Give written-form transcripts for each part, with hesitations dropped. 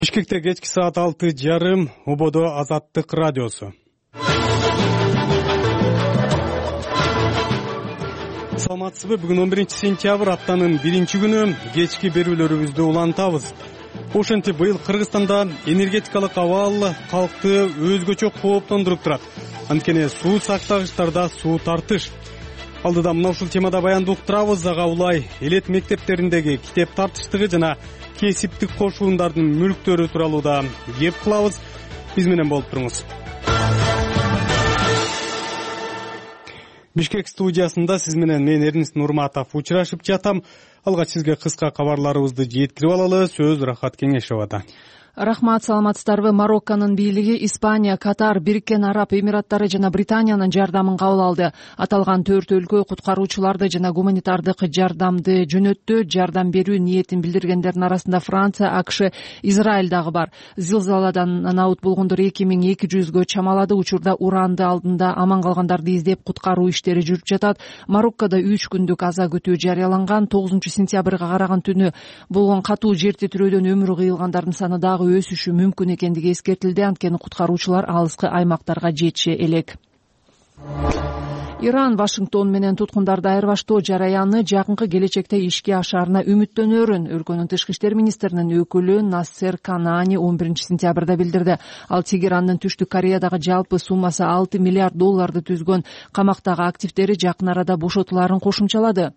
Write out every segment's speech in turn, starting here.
Бишкекте кечки саат 6:30 Ободо Азаттык радиосу. Саламатсызбы? Бүгүн 11-сентябрь аптанын 1-күнү кечки берүүлөрүбүздү улантабыз. Ошентип быйыл Кыргызстанда энергетикалык абал калкты өзгөчө кооптондуруп турат. Анткени суу сактагычтарда суу тартыш. Алдыда мына ушул темада баяндуу уктурабыз. Ага улай элет мектептериндеги китеп тартыштыгы жана кесиптик кошуундардын мүлктөрү тууралуу да кеп кылабыз. Биз менен болуп туруңуз. Бишкек студиясында сиз менен мен Эрнис Нурматов учурашып жатам. Алгач сизге кыска кабарларыбызды жеткирип алалы. Сөз Рахат Кеңешовада. Рахмат, саламатсыздарбы? Марокконун бийлиги Испания, Катар, Бириккен Араб Эмираттары жана Британиянын жардамын кабыл алды. Аталган 4 өлкө куткаруучуларды жана гуманитардык жардамды жөнөттү. Жардам берүү ниетин билдиргендердин арасында Франция, АКШ, Израиль дагы бар. Зилзаладан наут болгондор 2200гө чамалады. Учурда уранды алдында аман калгандарды издеп куткаруу иштери жүрүп жатат. Мароккодо 3 күндүк аза күтүү жарыяланган. 9-сентябрга караган түнү болгон катуу жер титирөөдөн өмүрү кыйылгандардын саны дагы өсүшү мүмкүн экендиги эскертилди. Анткени куткаруучулар алыскы аймактарга жетише элек. Иран Вашингтон менен туткундарды айырбаштоо жараяны жакынкы келечекте ишке ашаарына үмүттөнөрүн өлкөнүн тышкы иштер министринин өкүлү Нассер Канани 11-сентябрда билдирди. Ал Тегерандын Түштүк Кореядагы жалпы суммасы $6 миллиард түзгөн камактагы активдери жакын арада бошотулаарын кошумчалады.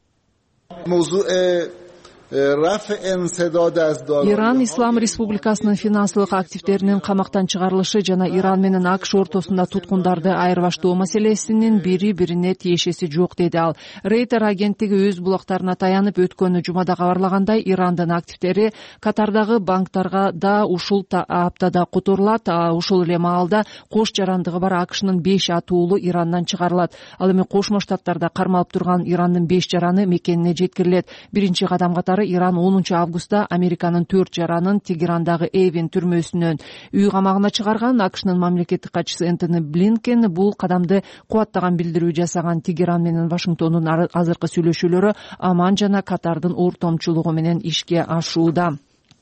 Иран Ислам Республикасынын финансылык активдеринин камактан чыгарылышы жана Иран менен АКШ ортосунда туткундарды айырбаштоо маселесинин бири-бирине тиешеси жок, деди ал. Рейтер агенттиги өз булактарына таянып өткөн жумада кабарлагандай, Ирандын активдери Катардагы банктарга да ушул аптада которулат. Ушул эле маалда кош жарандыгы бар АКШнын 5 атуулу Ирандан чыгарылат. Ал эми Кошмо Штаттарда кармалып турган Ирандын 5 жараны мекенине жеткирилет. Биринчи кадам катары Иран 10 августта Американын 4 жаранын Тегерандагы Эйвен түрмөсүнөн үй камагына чыгарган. АКШнын мамлекеттик катчысы Энтони Блинкен бул кадамды кубаттаган билдирүү жасаган. Тегеран менен Вашингтондун азыркы сүйлөшүүлөрү Оман жана Катардын ортомчулугу менен ишке ашууда.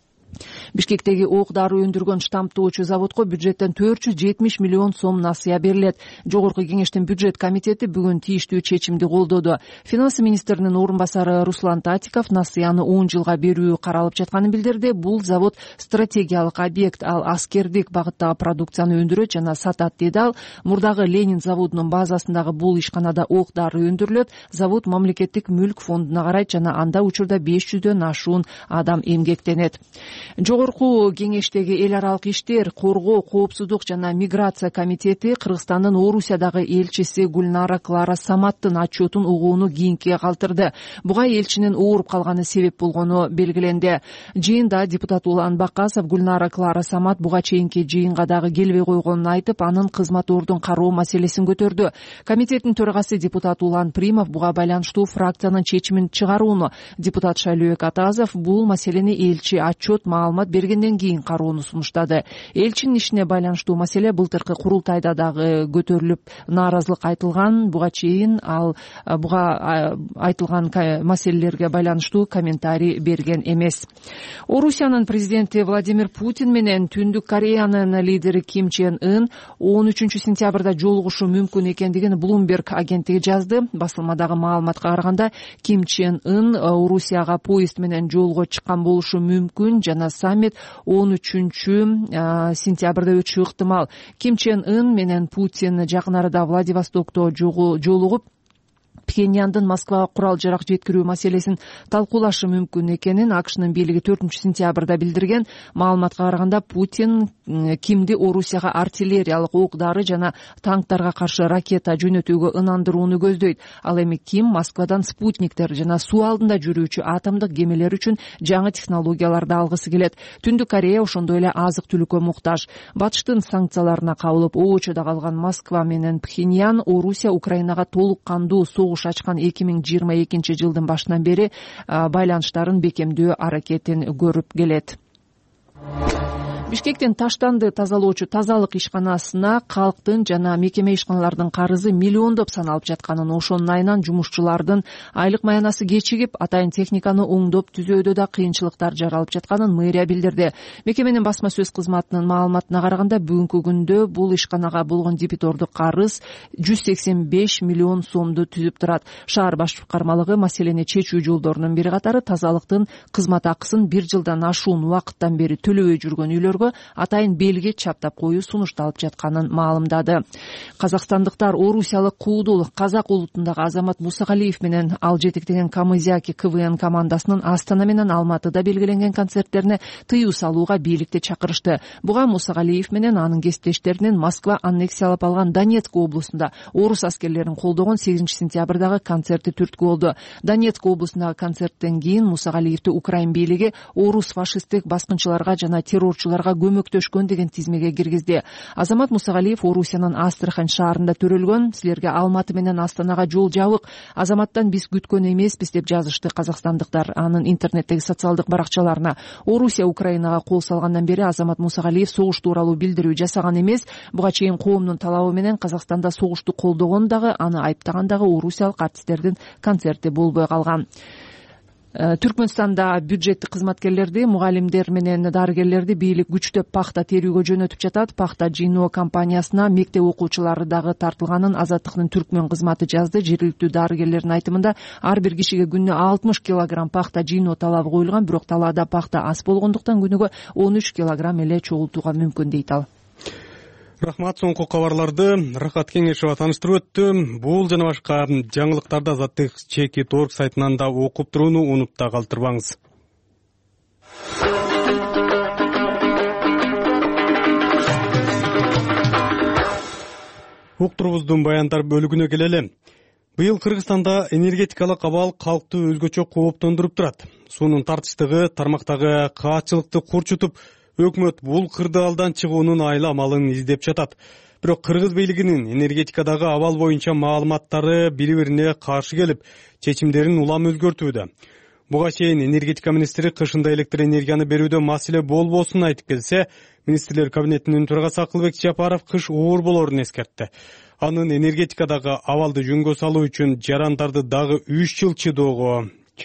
Бишкектеги ок дары өндүргөн штамптоочу заводко бюджеттен 470 миллион сом насыя берилет. Жогорку кеңештин бюджет комитети бүгүн тийиштүү чечимди колдоду. Финансы министринин орун басары Руслан Татиков насыяны 10 жылга берүү каралып жатканын билдирди. Бул завод стратегиялык объект, ал аскердик багыттагы продукцияны өндүрөт жана сатат, деди ал. Мурдагы Ленин заводунун базасындагы бул ишканада ок дары өндүрүлөт. Завод мамлекеттик мүлк фондуна карайт жана анда учурда 500дөн ашуун адам эмгектенет. Жогорку кеңештеги эл аралык иштер, коргоо, коопсуздук жана миграция комитети Кыргызстандын Орусиядагы элчиси Гульнара Клара Саматтын отчетун угууну кийинкиге калтырды. Буга элчинин ооруп калганы себеп болгону белгиленди. Жыйында депутат Улан Бакасов Гульнара Клара Самат буга чейинки жыйынга дагы келбей койгонун айтып, анын кызматордун кароо маселесин көтөрдү. Комитеттин төрагасы депутат Улан Примов буга байланыштуу фракциянын чечимин чыгарууну, депутат Шайлообек Атазов бул маселени элчи отчет маалымат бергенден кийин кароону сунуштады. Элчинин ишине байланыштуу маселе былтыркы курултайда дагы көтөрүлүп, нааразылык айтылган. Буга чейин ал буга айтылган маселелерге байланыштуу комментарий берген эмес. Орусиянын президенти Владимир Путин менен Түндүк Кореянын лидери Ким Чен Ын 13-сентябрда жолугушу мүмкүн экендигин Bloomberg агенттиги жазды. Басылмадагы маалыматка караганда, Ким Чен Ын Орусияга поезд менен жолго чыккан болушу мүмкүн жана саммит 13-сентябрда өтүшү ыктымал. Ким Чен Ын менен Путин жакын арада Владивостокто жолугуп Пхеньяндын Москвага курал жарак жеткирүү маселесин талкуулашы мүмкүн экенин АКШнын бийлиги 4-сентябрда билдирген. Маалыматка караганда, Путин Кимди Орусияга артиллериялык ок дары жана танктарга каршы ракета жөнөтүүгө ынандырууну көздөйт. Ал эми Ким Москвадан спутниктер жана суу алдында жүрүүчү атомдук кемелер үчүн жаңы технологияларды алгысы келет. Түндүк Корея ошондой эле азык-түлүккө муктаж. Батыштын санкцияларына кабылып оочодо калган Москва менен Пхеньян Орусия Украинага толук кандуу согуш ачкан 2022-жылдын башынан бери байланыштарын бекемдөө аракетин көрүп келет. Бишкектин Таштанды тазалоочу тазалык ишканасына калктын жана мекеме ишканалардын карызы миллиондоп саналып жатканын, ошонун айынан жумушчулардын айлык маянасы кечигип, атайын техниканы оңдоп түзөөдө да кыйынчылыктар жаралып жатканын мэрия билдирди. Мекеменин басма сөз кызматынын маалыматына караганда, бүгүнкү күндө бул ишканага болгон дебитордук карыз 185 миллион сомду түзүп турат. Шаар башкармалыгы маселени чечүү жолдорунун бири катары тазалыктын кызмат акысын 1 жылдан ашуун убакыттан бери төлөбөй жүргөн үйлөргө атайын белги чаптап коюу сунушталып жатканын маалымдады. Казакстандыктар орусиялык куудул казак улутундагы Азамат Мусагалиев менен ал жетектеген Камызяки КВН командасынын Астана менен Алматыда белгиленген концерттерине тыюу салууга бийликти чакырышты. Буга Мусагалиев менен анын кесиптештеринин Москва аннексиялап алган Донецк облусунда орус аскерлерин колдогон 8 сентябрдагы концерти түрткү болду. Донецк облусундагы концерттен кийин Мусагалиевди Украин бийлиги орус фашисттик баскынчыларга жана террорчуларга көмөктөшкөн деген тизмеге киргизди. Азамат Мусагалиев Орусиянын Астрахань шаарында төрөлгөн. Силерге Алматы менен Астанага жол жабык. Азаматтан биз күткөн эмеспиз деп жазышты казакстандыктар анын интернеттеги социалдык баракчаларына. Орусия Украинага кол салгандан бери Азамат Мусагалиев согуш тууралуу билдирүү жасаган эмес. Буга чейин коомдун талабы менен Казакстанда согушту колдогон дагы, аны айыптаган дагы орусиялык артисттердин концерти болбой калган. Түркмөнстанда бюджеттик кызматкерлерди, мугалимдер менен дарыгерлерди бийлик күчтөп пахта терүүгө жөнөтүп жатат. Пахта жыйноо компаниясына мектеп окуучулары дагы тартылганын Азаттыктын Түркмөн кызматы жазды. Жергиликтүү дарыгерлердин айтымында ар бир кишиге күнүнө 60 килограмм пахта жыйноо талабы коюлган, бирок талаада пахта аз болгондуктан күнүгө 13 килограмм эле чогултууга мүмкүн дейт ал. Рахмат, соңку кабарларды Рахат Кеңешова таныштырып өттү. Бул жана башка жаңылыктарды Азаттык Чекит.org сайтынан да окуп турууну унутпа калтырбаңыз. Уктурубуздун баяндар бөлүгүнө келели. Быйыл Кыргызстанда энергетикалык абал калкты өзгөчө кооптондуруп турат. Суунун тартыштыгы тармактагы каатчылыкты курчутуп, өкмөт бул кырдаалдан чыгуунун айла амалын издеп жатат. Бирок кыргыз бийлигинин энергетикадагы абал боюнча маалыматтары бири-бирине каршы келип, чечимдерин улам өзгөртүүдө. Буга чейин энергетика министри кышында электр энергияны берүүдө маселе болбосун айтып келсе, министрлер кабинетинин төрагасы Акылбек Жапаров кыш оор болорун эскертти. Анын энергетикадагы абалды жөнгө салуу үчүн жарандарды дагы 3 жыл чыдоого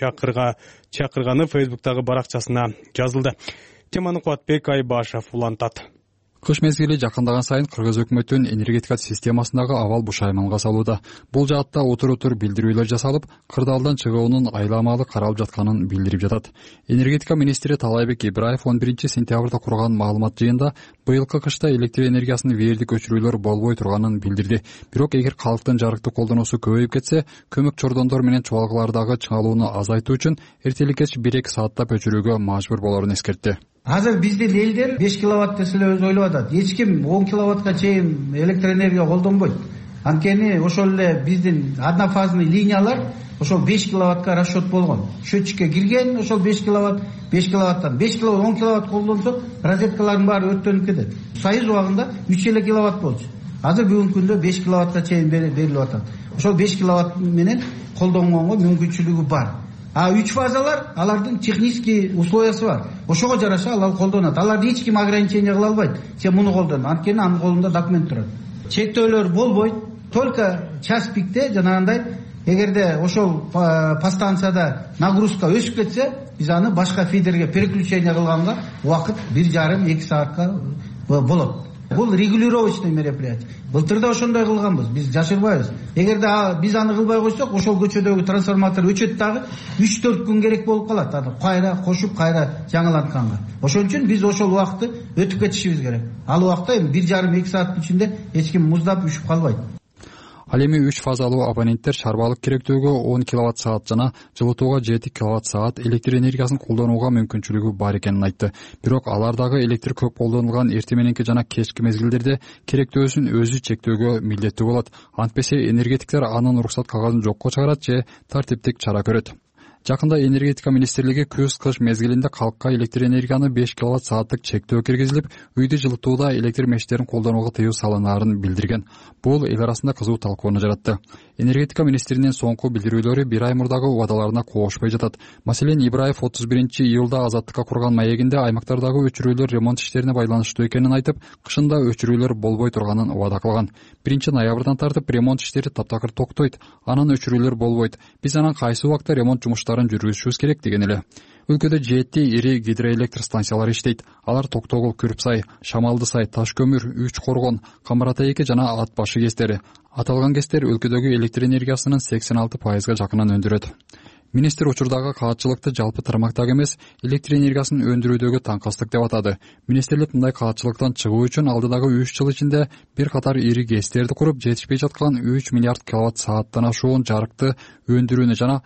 чакырганы Фейсбуктагы баракчасына жазылды. Теманы Куатбек Айбашев улантат. Кыш мезгили жакындаган сайын кыргыз өкмөтүнүн энергетика системасындагы абал бушайманга салууда. Бул жаатта отур билдирүүлөр жасалып, кырдаалдан чыгуунун айламалы каралып жатканын билдирип жатат. Энергетика министри Талайбек Ибраев 11 сентябрда курган маалымат жыйында быйылкы кышта электр энергиясын вээрдик өчүрүүлөр болбой турганын билдирди. Бирок эгер калктын жарыктык колдонуусу көбөйүп кетсе, көмөк чордондор менен чуалгылардагы чыңалууну азайтуу үчүн эртелик кеч 1-2 сааттап өчүрүүгө мажбур болорун эскертти. Азыр биздин элдер 5 киловатт десе эле өзү ойлоп атат. Эч ким 10 киловаттка чейин электр энергия колдонбойт. Анткени ошол эле биздин однофазный линиялар ошол 5 киловаттка расчет болгон. Счетчикке кирген ошол 5 киловатт, 5 киловаттан 5 киловатт 10 киловатт колдонсок, розеткалардын баары өрттөнүп кетет. Союз убагында 3 киловатт болчу. Азыр бүгүнкү күндө 5 киловаттка чейин берилип атат. Ошол 5 киловатт менен колдонгонго мүмкүнчүлүгү бар. А 3 фазалар, алардын технический условиясы бар. Ошого жараша ал колдонот. Аларды эч ким ограничение кыла албайт. Сен муну колдон. Анткени анын колунда документ турат. Чектөөлөр болбойт. Только час пикте жанагындай эгерде ошол подстанцияда нагрузка өсүп кетсе, биз аны башка фидерге переключение кылганга убакыт 1,5-2 саатка болот. Бул регулировочный мероприятие. Былтырда ошондой кылганбыз, биз жашырбайбыз. Эгерде биз аны кылбай койсок, ошол көчөдөгү трансформатор өчөт дагы 3-4 күн керек болуп калат. Аны кайра кошуп, кайра жаңылантканга. Ошон үчүн биз ошол убакытты өтүп кетишибиз керек. Ал убакта 1,5-2 сааттын ичинде эч ким муздап үшүп калбайт. Ал эми 3 фазалуу абоненттер шарбалык керектөөгө 10 киловатт саат жана жылытууга 7 киловатт саат электр энергиясын колдонууга мүмкүнчүлүгү бар экенин айтты. Бирок алардагы электр көп колдонулган эртең мененки жана кечки мезгилдерде керектөөсүн өзү чектөөгө милдеттүү болот. Антпесе энергетиктер анын уруксат кагазын жокко чыгарат же тартиптик чара көрөт. Жакында энергетика министрлиги күз-кыш мезгилинде калкка электр энергияны 5 киловатт-сааттык чектөө киргизилип, үйдү жылытууда электр мештерин колдонууга тыюу салынаарын билдирген. Бул эл арасында кызуу талкууну жаратты. Энергетика министринин соңку билдирүүлөрү бир ай мурдагы убадаларына коошпой жатат. Маселен, Ибраев 31-июлда Азаттыкка курган маегинде аймактардагы өчүрүүлөр ремонт иштерине байланыштуу экенин айтып, кышында өчүрүүлөр болбой турганын убада кылган. 1-ноябрдан тартып ремонт иштери таптакыр токтойт, анан өчүрүүлөр болбойт. Биз анан кайсы убакта ремонт жумуштарын жүргүзүшүбүз керек деген эле. Өлкөдө 7 ири гидроэлектр станциялары иштейт. Алар Токтогул, Күрүпсай, Шамалды Сай, Таш-Көмүр, Үч Коргон, Камарата 2 жана Ат башы кестери. Аталган кестер өлкөдөгү электр энергиясынын 86%га жакынын өндүрөт. Министр учурдагы каатчылыкты жалпы тармактагы эмес, электр энергиясын өндүрүүдөгү таңкастык деп атады. Министрлик мындай каатчылыктан чыгуу үчүн алдыдагы 3 жыл ичинде бир катар ири ГЭСтерди куруп, жетишпей жаткан 3 миллиард киловатт-сааттан ашуун жарыкты өндүрүүнү жана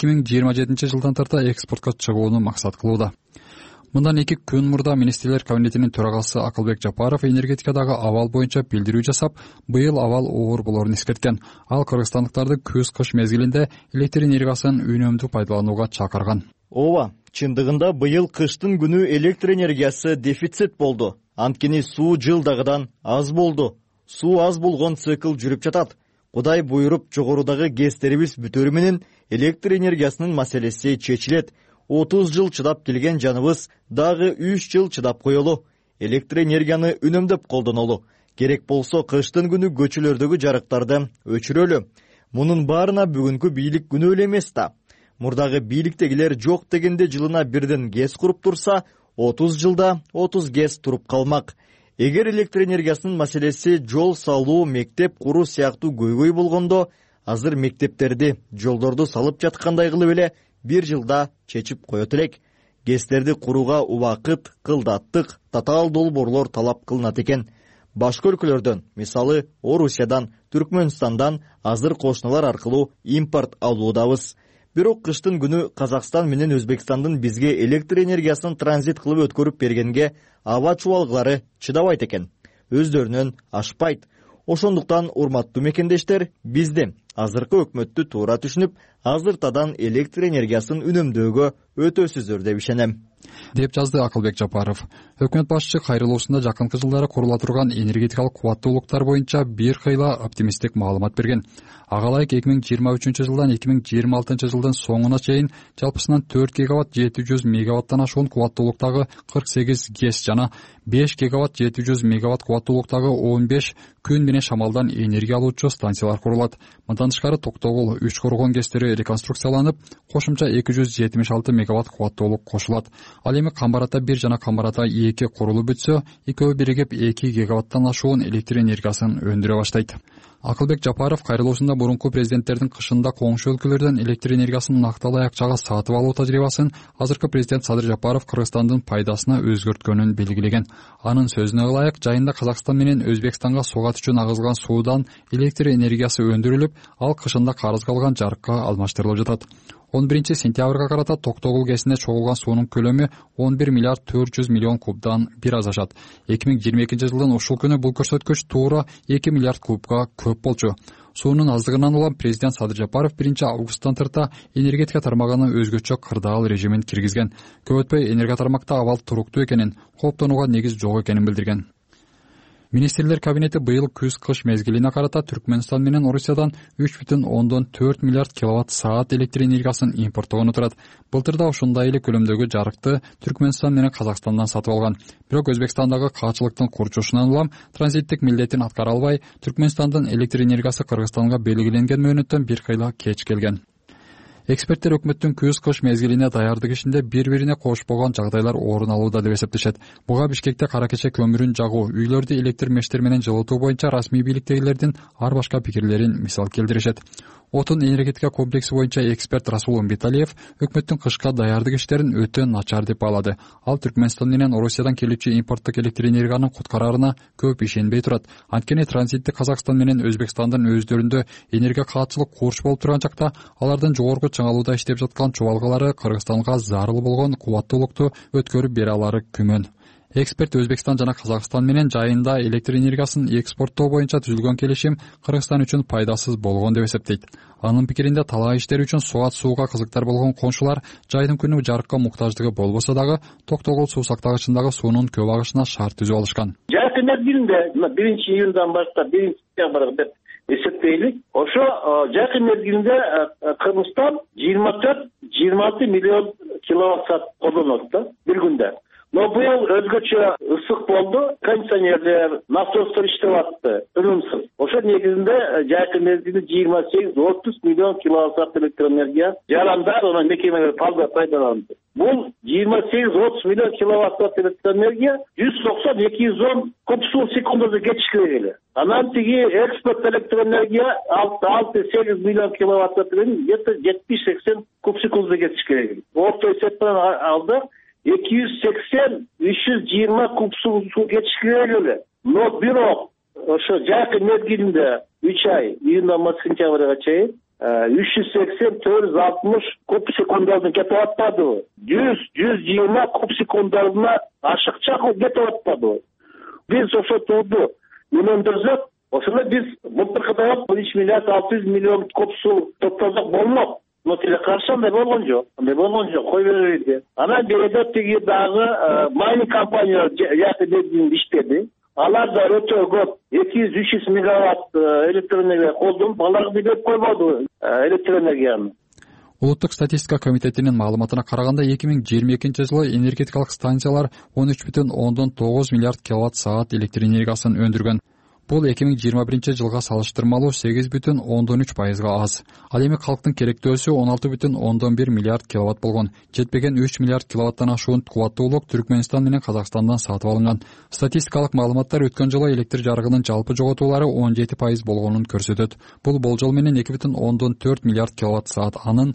2027 жылдан тарта экспортко чыгууну максат кылууда. Мындан 2 күн мурда министрлер кабинетинин төрагасы Акылбек Жапаров энергетикадагы абал боюнча билдирүү жасап, быйыл абал оор болорун эскерткен. Ал кыргызстандыктарды күз-кыш мезгилинде электр энергиясын үнөмдүү пайдаланууга чакырган. Ооба, чындыгында быйыл кыштын күнү электр энергиясы дефицит болду. Анткени суу жылдагыдан аз болду. Суу аз болгон цикл жүрүп жатат. Кудай буйруп, жогорудагы ГЭСтерибиз бүтөрү менен электр энергиясынын маселеси чечилет. 30 жыл чыдап келген жаныбыз дагы 3 жыл чыдап коелу. Электр энергияны үнөмдөп колдонолу. Керек болсо кыштын күнү көчөлөрдөгү жарыктарды өчүрөлү. Мунун баарына бүгүнкү бийлик күнөө эле эмес да. Мурдагы бийликтегилер жок дегенде жылына бирден ГЭС куруп турса, 30 жылда 30 ГЭС туруп калмак. Эгер электр энергиясынын маселеси жол салуу, мектеп куруу сыяктуу көйгөй болгондо, азыр мектептерди, жолдорду салып жаткандай кылып эле 1 жылда чечип коет элек. ГЭСтерди курууга убакыт, кылдаттык, татаал долбоорлор талап кылынат экен. Башка өлкөлөрдөн, мисалы Орусиядан, Түркмөнстандан азыр кошуналар аркылуу импорт алуудабыз. Бирок кыштын күнү Казакстан менен Өзбекстандын бизге электр энергиясын транзит кылып өткөрүп бергенге аба чубалгылары чыдабайт экен. Өздөрүнөн ашпайт. Ошондуктан, урматтуу мекендештер, бизди азыркы өкмөттү туура түшүнүп, азыртадан электр энергиясын үнөмдөөгө өтөсүздөр деп ишенем, деп жазды Акылбек Жапаров. Өкмөт башчы кайрылуусунда жакынкы жылдары курула турган энергетикалык кубаттуулуктар боюнча бир кыйла оптимисттик маалымат берген. Ага ылайык 2023 жылдан 2026 жылдын соңуна чейин жалпысынан 4 гигаватт 700 мегаваттан ашуун кубаттуулуктагы 48 ГЭС жана 5 гигаватт 700 мегаватт кубаттуулуктагы 15 күн менен шамалдан энергия алуучу станциялар курулат. Мындан тышкары Токтогул, Үч Коргон ГЭСтери реконструкцияланып, кошумча 276 мегаватт кубаттуулук кошулат. Ал эми Камбарата 1 жана Камбарата 2 курулуп бүтсө, экөө биригип 2 гигаваттан ашуун электр энергиясын өндүрө баштайт. Акылбек Жапаров кайрылуусунда мурунку президенттердин кышында коңшу өлкөлөрдөн электр энергиясын накталай акчага сатып алуу тажрыйбасын азыркы президент Садыр Жапаров Кыргызстандын пайдасына өзгөрткөнүн белгилеген. Анын сөзүнө ылайык, жайында Казакстан менен Өзбекстанга сугат үчүн агызылган суудан электр энергиясы өндүрүлүп, ал кышында карыз калган жарыкка алмаштырылып жатат. 11 сентябрга карата Токтогул ГЭСине чогулган суунун көлөмү 11 миллиард 400 миллион кубдан бир аз ашат. 2022 жылдын ушул күнү бул көрсөткүч туура 2 миллиард кубка көп болчу. Суунун аздыгынан улам президент Садыр Жапаров 1 августтан тарта энергетика тармагына өзгөчө кырдаал режимин киргизген. Көп өтпөй энергия тармакта абал туруктуу экенин, кооптонууга негиз жок экенин билдирген. Министрлер кабинети быйыл күз-кыш мезгилине карата Түркмөнстан менен Орусиядан 3,4 миллиард киловатт-саат электр энергиясын импорттогону турат. Былтыр да ушундай эле көлөмдөгү жарыкты Түркмөнстан менен Казакстандан сатып алган. Бирок Өзбекстандагы каачылыктын курчушунан улам транзиттик милдетин аткара албай, Түркмөнстандын электр энергиясы Кыргызстанга белгиленген мөөнөттөн бир кыйла кеч келген. Эксперттер өкмөттүн күз-кыш мезгилине даярдык ишинде бири-бирине кошпогон жагдайлар орун алууда деп эсептешет. Буга Бишкекте кара кече көмүрүн жагуу, үйлөрдү электр мештер менен жылытуу боюнча расмий бийликтегилердин ар башка пикирлерин мисал келтиришет. Отун энергетика комплекси боюнча эксперт Расул Умбеталиев өкмөттүн кышка даярдык иштерин өтө начар деп баалады. Ал Түркмөнстан менен Орусиядан келүүчү импорттук электр энергиянын куткарарына көп ишенбей турат. Анткени транзиттик Казакстан менен Өзбекстандын өздөрүндө энергия каатчылык курч болуп турган жакта алардын жогорку чыңалууда иштеп жаткан чубалгалары Кыргызстанга зарыл болгон кубаттуулукту өткөрүп бере алары күмөн. Эксперт Өзбекстан жана Казакстан менен жайында электр энергиясын экспорттоо боюнча түзүлгөн келишим Кыргызстан үчүн пайдасыз болгон деп эсептейт. Анын пикиринде талаа иштери үчүн сууга кызыктар болгон коншулар жайдын күнү жарыкка муктаждыгы болбосо дагы Токтогул суу сактагычындагы суунун көп агышына шарт түзүп алышкан. Жарык мезгилинде 1-июндан баштап 1-сентябрга деп эсептейлик. Ошо жарык мезгилинде Кыргызстан 24-26 миллион киловатт саат колдонот да бир күндө. Но быйыл өзгөчө ысык болду, кондиционерлер, насостор иштеп атты, ырымсыз. Ошо негизинде жарык мезгилинде 28-30 миллион киловатт саат электроэнергия жарандар онун мекемелер пайдаланды. Бул 28-30 миллион киловатт саат электроэнергия 190-210 куб суу секундада жетишкире эле. Анан тиги экспорт электроэнергия 6-8 миллион киловатт саат где-то 70-80 куб секундада жетишкире эле. Орто эсеп менен алдык 280-320 куб суу жетишкире эле. Но бирок ошо жарык мезгилинде 3 ай, июндан сентябрга чейин 380-460 куб секундалдан кетип атпадыбы? 100-120 куб секундалына ашыкча кетип атпадыбы? Биз ошо турду үнөндөрсөк, ошондо биз былтыркыдай 1 миллиард 600 миллион куб суу топтосок болмок. Но каршы андай болгон жок. Кой беребиз. Анан берде тиги дагы майнинг компаниялар жарык мезгилинде иштеди. Алар да өтө көп 200-300 мегаватт электроэнергия колдонуп, аларга берип койбоду электроэнергияны. Улуттук статистика комитетинин маалыматына караганда 2022 жылы энергетикалык станциялар 13,9 миллиард киловатт саат электр энергиясын өндүргөн. Бул 2021 жылга салыштырмалуу 8,13% аз. Ал эми калктын керектөөсү 16,1 миллиард киловатт болгон. Жетпеген 3 миллиард киловаттан ашуун кубаттуулук Түркмөнстан менен Казакстандан сатып алынган. Статистикалык маалыматтар өткөн жылы электр жарыгынын жалпы жоготуулары 17% болгонун көрсөтөт. Бул болжол менен 2,4 миллиард киловатт саат, анын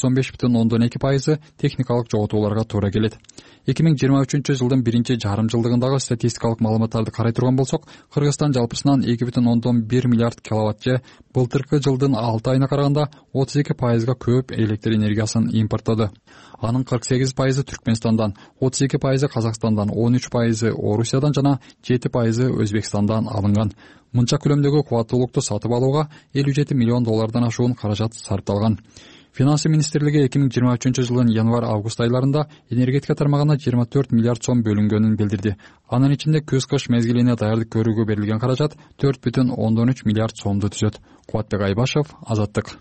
95,2% техникалык жоготууларга туура келет. 2023 жылдын биринчи жарым жылдыгындагы статистикалык маалыматтарды карай турган болсок, Кыргызстан жалпысынан 2,1 миллиард киловатт же былтыркы жылдын 6 айына караганда 32%га көп электр энергиясын импорттоду. Анын 48% Түркмөнстандан, 32% Казакстандан, 13% Орусиядан жана 7% Өзбекстандан алынган. Мынча көлөмдөгү кубаттуулукту сатып алууга $57 миллион ашуун каражат сарпталган. Финансы министрлиги 2023 жылдын январь-август айларында энергетика тармагына 24 миллиард сом бөлүнгөнүн билдирди. Анын ичинде көз-кыш мезгилине даярдык көрүүгө берилген каражат 4,13 миллиард сомду түзөт. Кубатбек Айбашев, Азаттык.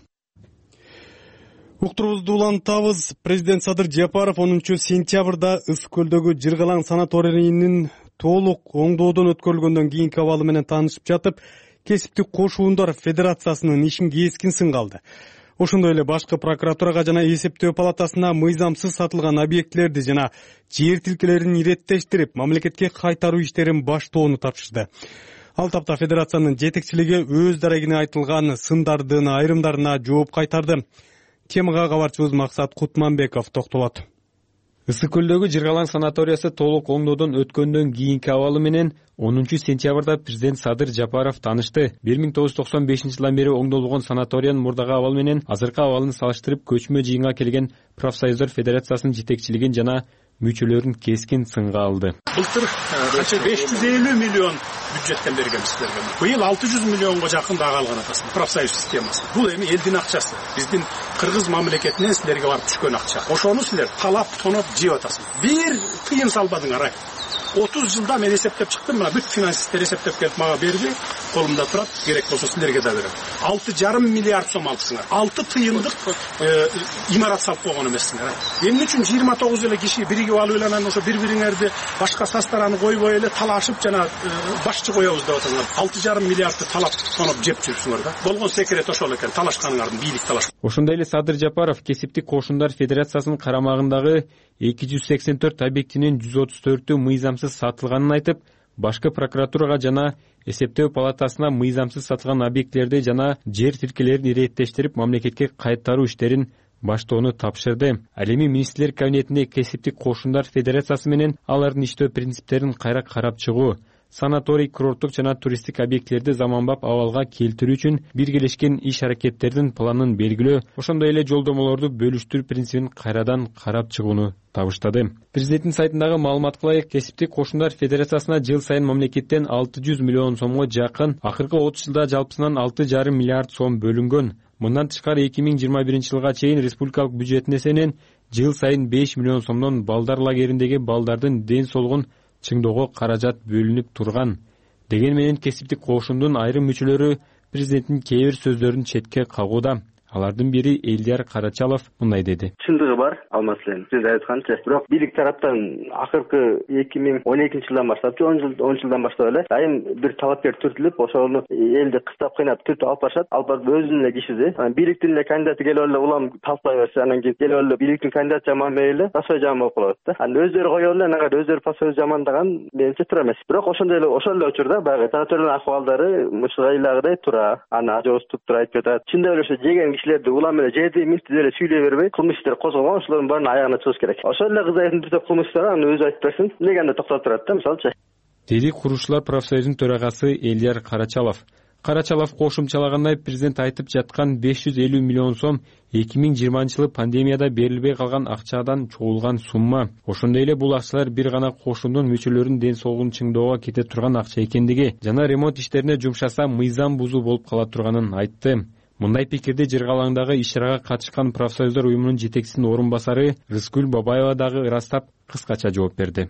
Уктурубузду улантабыз. Президент Садыр Жапаров 10-сентябрда Ысык көлдөгү Жыргалаң санаторийинин толук оңдоодон өткөрүлгөндөн кийинки абалы менен таанышып жатып, кесиптик кошуундар федерациясынын ишин кескин сынга алды. Ошондой эле башкы прокуратурага жана эсептөө палатасына мыйзамсыз сатылган объектилерди жана жер тилкелерин иреттештирип, мамлекетке кайтаруу иштерин баштоону тапшырды. Ал тапта федерациянын жетекчилиги өз дарегине айтылган сындардын айрымдарына жооп кайтарды. Темага кабарчыбыз Максат Кутманбеков токтолот. Ысык көлдөгү Жыргалаң санаториясы толук оңдоодон өткөндөн кийинки абалы менен 10-сентябрда президент Садыр Жапаров таанышты. 1995 жылдан бери оңдолбогон санаториянын мурдагы абалы менен азыркы абалын салыштырып, көчмө жыйынга келген профсоюздар федерациясынын жетекчилигин жана мүчөлөрүн кескин сынга алды. Былтыр 550 миллион бюджеттен берген силерге. Быйыл 600 миллионго жакын дагы алган атасың профсоюз системасы. Бул эми элдин акчасы. Биздин кыргыз мамлекетинен силерге барып түшкөн акча. Ошону силер талап тоноп жеп атасың. Бир тыйын салбадыңар. 30 жылда мен эсептеп чыктым, мына бүт финансисттер эсептеп келип мага берди. Колумда турат, керек болсо силерге да берем. 6,5 миллиард сом алыпсыңар. 6 тыйындык имарат салып койгон эмессиңер. Эмне үчүн 29 эле киши биригип алып эле анан ошо бири-бириңерди башка састараны койбой эле талашып жана башчы коебуз деп атаңар. 6,5 миллиардты талап тоноп жеп жүрсүңөр да. Болгон секрет ошол экен, талашканыңардын бийлик талаш. Ошондой эле Садыр Жапаров кесиптик кошундар федерациясынын карамагындагы 284 объектинин 134-тү мыйзамсыз сатылганын айтып, башкы прокуратурага жана эсептөө палатасына мыйзамсыз сатылган объектилерди жана жер тилкелерин иреттештирип, мамлекетке кайтаруу иштерин баштоону тапшырды. Ал эми министрлер кабинетинде кесиптик кошундар федерациясы менен алардын иштөө принциптерин кайра карап чыгуу, санаторий, курорттук жана туристтик объектилерди заманбап абалга келтирүү үчүн биргелешкен иш аракеттердин планын белгилөө, ошондой эле жолдомолорду бөлүштүрүү принцибин кайрадан карап чыгууну табыштады. Президенттин сайтындагы маалыматка ылайык, кесиптик кошундар федерациясына жыл сайын мамлекеттен 600 миллион сомго жакын, акыркы 30 жылда жалпысынан 6,5 миллиард сом бөлүнгөн. Мындан тышкары 2021 жылга чейин республикалык бюджеттин эсебинен жыл сайын 5 миллион сомдон балдар лагериндеги балдардын ден соолугун чыңдоого каражат бөлүнүп турган. Деген менен кесиптик кошундун айрым мүчөлөрү президенттин кээ бир сөздөрүн четке кагууда. Алардын бири Элдияр Карачалов мындай деди. Чындыгы бар, ал маселенин. Сиз айтканча, бирок бийлик тараптан акыркы 2012 жылдан баштап, 10 жылдан баштап эле айым бир талапкер түртүлүп, ошону элди кыстап кыйнап түртүп алып барышат. Ал барып өзүнүн эле кишиси. Бийликтин эле кандидаты келип эле улам талкалай берсе, анан кийин келип эле бийликтин кандидаты жаман мейли, пасой жаман болуп калат да. Анан өздөрү коюп эле, анан өздөрү пасой жамандаган менимче туура эмес. Бирок ошондой эле учурда баягы санаториялык акыбалдары мышыгайлагыдай тура, аны ажооступ тура айтып жатат. Чындап эле ошо жеген кишилерди улам эле жеди минти эле сүйлөй бербей, кылмыш иштер козголгон, ошолордун баарын аягына чыгыш керек. Ошол эле кызайдын бир топ кылмыштары аны өзү айтып берсин, эмнеге анда токтоп турат да, мисалчы. Деди курушчулар профсоюзунун төрагасы Элдияр Карачалов. Карачалов кошумчалагандай, президент айтып жаткан 550 миллион сом 2020 жылы пандемияда берилбей калган акчадан чогулган сумма. Ошондой эле бул акчалар бир гана кошундун мүчөлөрүнүн ден соолугун чыңдоого кете турган акча экендиги жана ремонт иштерине жумшаса мыйзам бузуу болуп кала турганын айтты. Мындай пикирди Жыргалаңдагы иш-чарага катышкан профсоюздар уюмунун жетекчисинин орун басары Рыскүл Бабаева дагы ырастап кыскача жооп берди.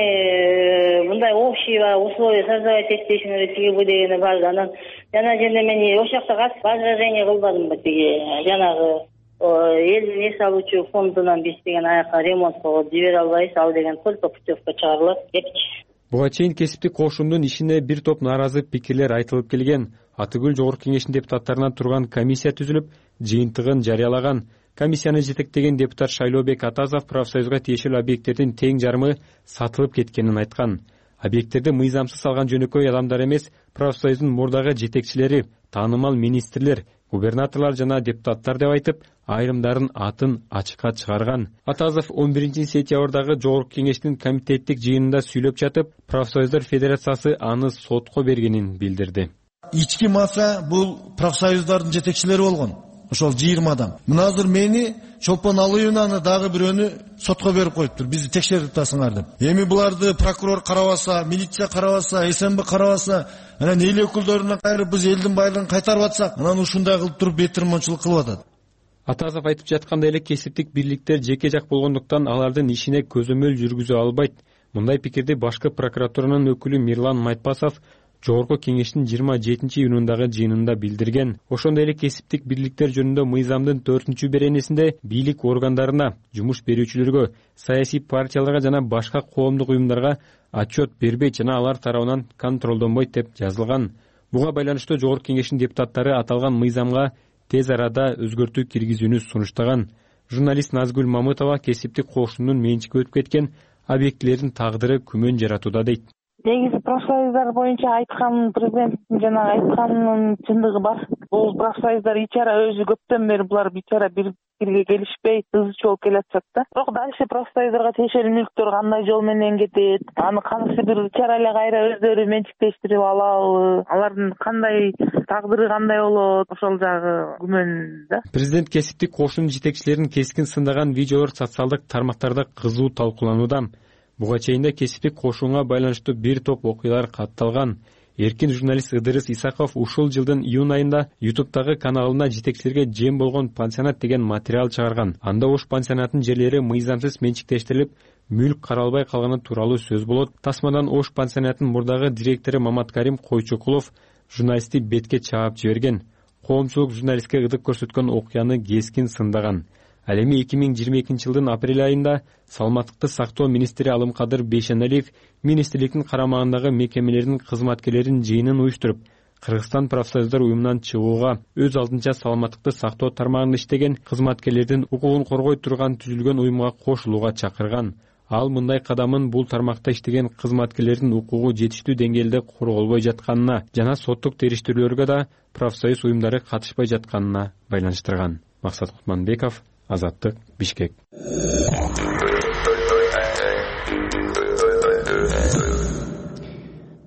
Мындай общий условия создавать естественного тиги дегени бар. Анан жана жерде мен ошол жакта катып возражение кылбадымбы тиги жанагы элдин эс алуучу фондунан биз деген аяка ремонтко жибере албайбыз, ал деген только путевка чыгарылат депчи. Буга чейин кесиптик кошундун ишине бир топ нааразы пикирлер айтылып келген. Атыгүл Жогорку Кеңештин депутаттарынан турган комиссия түзүлүп, жыйынтыгын жарыялаган. Комиссияны жетектеген депутат Шайлообек Атазов профсоюзга тиешелүү объекттердин тең жарымы сатылып кеткенин айткан. Объекттерди мыйзамсыз алган жөнөкөй адамдар эмес, профсоюздун мурдагы жетекчилери, таанымал министрлер, губернаторлор жана депутаттар деп айтып, айрымдарын атын ачыкка чыгарган. Атазов 11-сентябрдагы Жогорку Кеңештин комитеттик жыйынында сүйлөп жатып, профсоюздар федерациясы аны сотко бергенин билдирди. Ички мафия бул профсоюздардын жетекчилери болгон. Ошол 20 адам. Мына азыр мени Чолпон Алыевнаны дагы бирөөнү сотко берип коюптур. Бизди текшерип атасыңар деп. Эми буларды прокурор карабаса, милиция карабаса, СМБ карабаса, анан эл өкүлдөрүнө кайрып биз элдин байлыгын кайтарып атсак, анан ушундай кылып туруп бетирмончулук кылып атат. Атазов айтып жаткандай эле кесиптик бирликтер жеке жак болгондуктан алардын ишине көзөмөл жүргүзө албайт. Мындай пикирди башкы прокуратуранын өкүлү Мирлан Майтпасов Жогорку Кеңештин 27-июнундагы жыйынында билдирген. Ошондой эле кесиптик бирликтер жөнүндө мыйзамдын 4-беренесинде бийлик органдарына, жумуш берүүчүлөргө, саясий партияларга жана башка коомдук уюмдарга отчет бербейт жана алар тарабынан контролдонбойт деп жазылган. Буга байланыштуу Жогорку Кеңештин депутаттары аталган мыйзамга тез арада өзгөртүү киргизүүнү сунуштаган. Журналист Назгүл Мамытова кесиптик кошундун менчикке өтүп кеткен объектилердин тагдыры күмөн жаратууда дейт. Негизи профсоюздар боюнча айткан президенттин жана айтканынын чындыгы бар. Бул профсоюздар ичара өзү көптөн бери булар ичара бирге келишпей ыз чуу болуп келатышат да. Бирок дальше профсоюздарга тиешелүү мүлктөр кандай жол менен кетет, аны кайсы бир ичара эле кайра өздөрү менчиктештирип алабы, алардын кандай тагдыры кандай болот, ошол жагы күмөн да. Президент кесиптик кошундун жетекчилерин кескин сындаган видеолор социалдык тармактарда кызуу талкууланууда. Буга чейин да кесиптик кошунга байланыштуу бир топ окуялар катталган. Эркин журналист Ыдырыс Исаков ушул жылдын июнь айында YouTube'дагы каналына жетекчилерге жем болгон пансионат деген материал чыгарган. Анда ош пансионатынын жерлери мыйзамсыз менчиктештирилип, мүлк каралбай калганы тууралуу сөз болот. Тасмадан ош пансионатынын мурдагы директору Маматкарим Койчукулов журналистти бетке чаап жиберген. Коомчулук журналистке ырдык көрсөткөн окуяны кескин сындаган. Ал эми 2022 жылдын апрель айында саламаттыкты сактоо министри Алымкадыр Бейшеналиев министрликтин карамагындагы мекемелердин кызматкерлеринин жыйынын уюштуруп, Кыргызстан профсоюздар уюмунан чыгууга, өз алдынча саламаттыкты сактоо тармагында иштеген кызматкерлердин укугун коргой турган түзүлгөн уюмга кошулууга чакырган. Ал мындай кадамын бул тармакта иштеген кызматкерлердин укугу жетиштүү деңгээлде корголбой жатканына жана соттук териштирүүлөргө да профсоюз уюмдары катышпай жатканына байланыштырган. Максат Кутманбеков, Азаттык, Бишкек.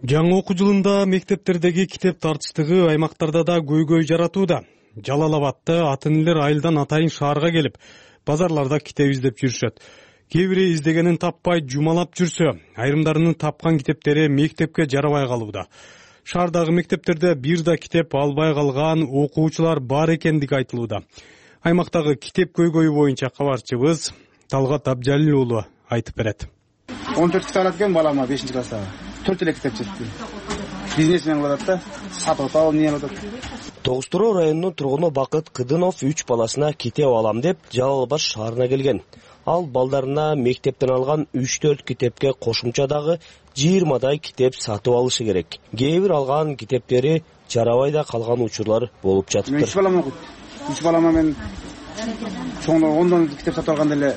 Жаңы окуу жылында мектептердеги китеп тартыштыгы аймактарда да көйгөй жаратууда. Жалал Абадта ата-энелер айылдан атайын шаарга келип, базарларда китеп издеп жүрүшөт. Кээ бири издегенин таппай жумалап жүрсө, айрымдарынын тапкан китептери мектепке жарабай калууда. Шаардагы мектептерде бир да китеп албай калган окуучулар бар экендиги айтылууда. Аймактагы китеп көйгөйү боюнча кабарчыбыз Талгат Абжалил уулу айтып берет. 14 китеп алат экен балама 5-класста. 4 эле китеп жетти. Бизнес менен кылат да, сатып алып эмне алат. Тогуз-Туроо районунун тургуну Бакыт Кыдынов 3 баласына китеп алам деп Жалал Абад шаарына келген. Ал балдарына мектептен алган 3-4 китепке кошумча дагы 20дай китеп сатып алышы керек. Кээ бир алган китептери жарабай да калган учурлар болуп жатыптыр. Мен 3 балам окуйт. 3 балама мен чоңдор 10 китеп сатып алганда эле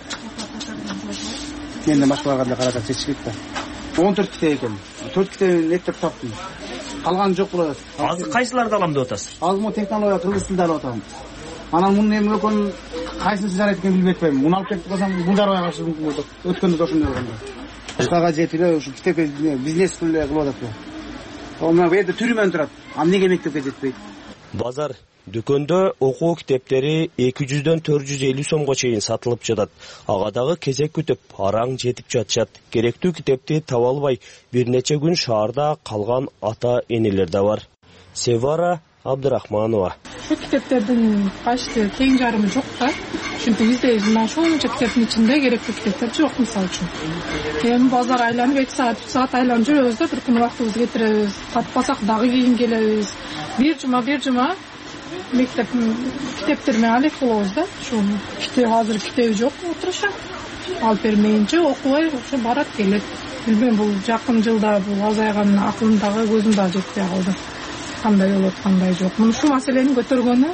менден башкаларга да каражат жетишпейт да. 14 китеп экен. 4 китеп эптеп таптым. Калганы жок болот. Азыр кайсыларды алам деп атасыз? Азыр технология кыргыз тилинде алып атам. Анан мунун эми экөнүн кайсысы жарайт экенин билбей атпайм. Муну алып кетип калсам, бул жарабай калышы мүмкүн болот. Өткөндө да ошондой болгондо. Башкага жетип эле ушу китепке бизнес кылып кылып атат. Омна бу жерде түрүмөн турат. А эмнеге мектепке жетпейт? Базар дүкөндө окуу китептери 200дөн 450 сомго чейин сатылып жатат. Ага дагы кезек күтүп, араң жетип жатышат. Керектүү китепти таба албай, бир нече күн шаарда калган ата-энелер да бар. Севара Абдырахманова. Şu kitaplardan başka teyin jarımı yok da. Çünkü bizde şunca kitapın içinde gerekli kitaplar yok misal için. Hem bazar aylanıp 2 saat 3 saat aylanıp жүрөбүz да, bir күн вакытыбызды кетиребиz. Таппасак дагы кийин келебиз. Bir cuma мектеп китептермен алек болобуз да. Şu китеп азыр китеби жок отурушат. Алып бермейинче окубай ошо барат келет. Билбейм, бул жакын жылда бул азайган акылымдагы көзүмдө жетпей калды. Кандай болот, кандай жок. Муну şu маселени көтөргөнү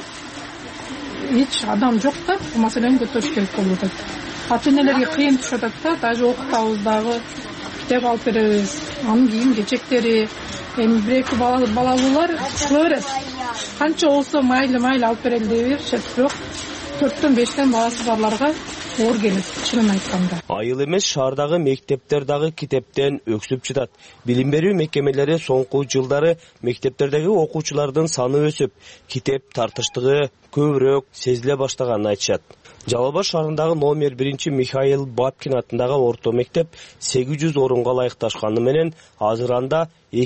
эч адам жок да, бул маселени көтөрүш керек болуп атат. Ата-энелерге кыйын түшүп атат да, даже окутабыз дагы китеп алып беребиз. Анын кийин кечектери, эми бир-эки балалуулар кыла берет. Канча болсо майлы алып берели деп беришет, бирок 4төн 5тен баласы барларга оор келет, чынын айтканда. Айыл эмес, шаардагы мектептер дагы китептен өксүп жатат. Билим берүү мекемелери соңку жылдары мектептердеги окуучулардын саны өсүп, китеп тартыштыгы көбүрөөк сезиле баштаганын айтышат. Жалал Абад шаарындагы номер 1 Михаил Бабкин атындагы орто мектеп 800 орунга ылайыкташканы менен азыр анда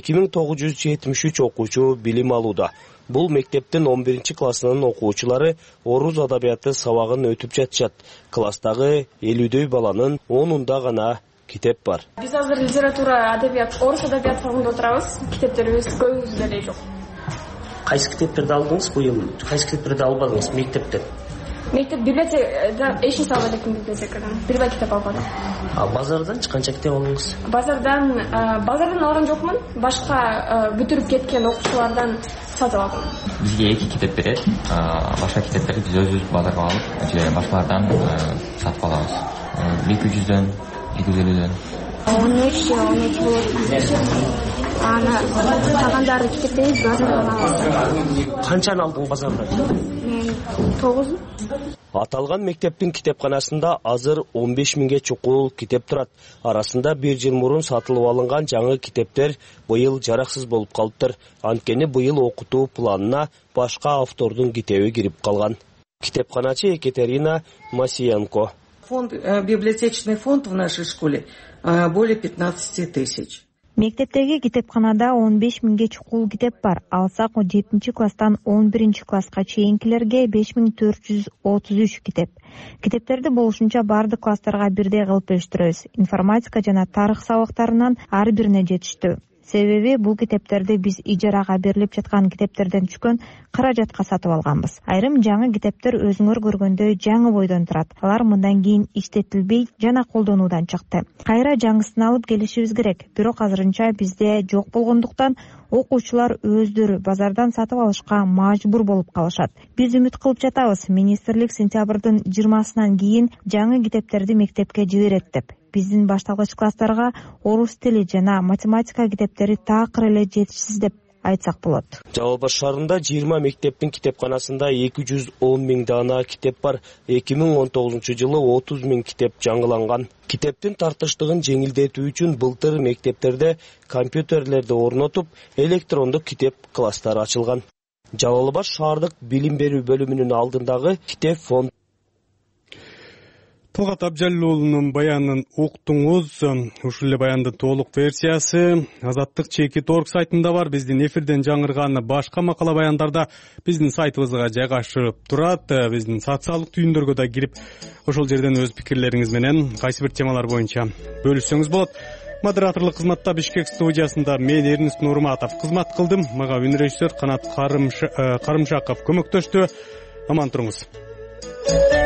2973 окуучу билим алууда. Бул мектептин 11 классынын окуучулары орус адабияты сабагын өтүп жатышат. Класстагы 50дөй баланын 10унда гана китеп бар. Биз азыр литература, адабият, орус адабият фагында отурабыз. Китептерибиз көбүбүздө эле жок. Кайсы китептерди алдыңыз быйыл? Кайсы китептерди албадыңыз мектептен? Мектеп библиотека эч нерсе албай экен библиотекадан. Бир бай китеп албадым. А базардан канча китеп алдыңыз? Базардан алган жокмун. Башка бүтүрүп кеткен окуучулардан сатып алдым. Бизге 2 китеп берет. Башка китептерди биз өзүбүз базарга алып, же башкалардан сатып алабыз. 200дөн, 250дөн. 13 болот. Ана калгандары китептерди базардан алабыз. Канчаны алдың базардан? 9. Аталган мектептин китепканасында азыр 15 миңге чукул китеп турат. Арасында 1 жыл мурун сатылып алынган жаңы китептер быйыл жараксыз болуп калыптыр. Анткени быйыл окутуу планына башка автордун китеби кирип калган. Китепканачы Екатерина Масиенко. Библиотечный фонд в нашей школе более 15 тысяч. Мектептеги китепканада 15 миңге чукул китеп бар. Алсак 7 класстан 11 класска чейинкилерге 5433 китеп. Китептерди болушунча бардык класстарга бирдей кылып бөлүштүрөбүз. Информатика жана тарых сабактарынан ар бирине жетиштүү. Себеби бул китептерди биз ижарага берилип жаткан китептерден түшкөн каражатка сатып алганбыз. Айрым жаңы китептер өзүңөр көргөндөй жаңы бойдон турат. Алар мындан кийин иштетилбей жана колдонуудан чыкты. Кайра жаңысын алып келишибиз керек. Бирок азырынча бизде жок болгондуктан окуучулар өздөрү базардан сатып алышка мажбур болуп калышат. Биз үмүт кылып жатабыз, министрлик сентябрдын 20-сынан кийин жаңы китептерди мектепке жиберет деп. Биздин башталгыч класстарга орус тили жана математика китептери такыр эле жетишсиз деп айтсак болот. Жалал Абад шаарында 20 мектептин китепканасында 210 миң дана китеп бар. 2019-жылы 30 миң китеп жаңыланган. Китептин тартыштыгын жеңилдетүү үчүн былтыр мектептерде компьютерлерди орнотуп, электрондук китеп класстары ачылган. Жалал Абад шаардык билим берүү бөлүмүнүн алдындагы китеп фонд. Талгат Абжалылуулунун баянын уктуңуз. Ушул эле баяндын толук версиясы Азаттык Чекит.org сайтында бар. Биздин эфирден жаңырган башка макала баяндарда биздин сайтыбызга жайгашып турат. Биздин социалдык түйүндөргө да кирип, ошол жерден өз пикирлериңиз менен кайсы бир темалар боюнча бөлүшсөңүз болот. Модераторлук кызматта Бишкек студиясында мен Эрнис Нурматов кызмат кылдым. Мага үн режиссер Канат Карымшаков көмөктөштү. Аман туруңуз.